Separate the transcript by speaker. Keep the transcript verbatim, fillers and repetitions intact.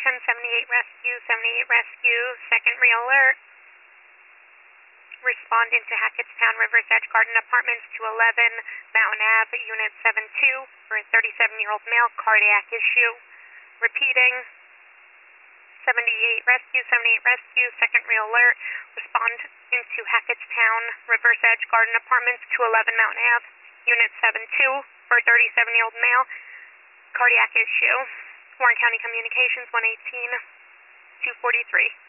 Speaker 1: ten seventy-eight rescue, seventy-eight rescue, second real alert. Respondent to Hackettstown Rivers Edge Garden Apartments, two eleven Mountain Avenue, Unit seven two, for a thirty-seven-year-old male, cardiac issue. Repeating, seventy-eight rescue, seventy-eight rescue, second real alert. Respondent to Hackettstown Rivers Edge Garden Apartments, two eleven Mountain Avenue, Unit seven two, for a thirty-seven-year-old male, cardiac issue. Warren County Communications, one eighteen, two forty-three.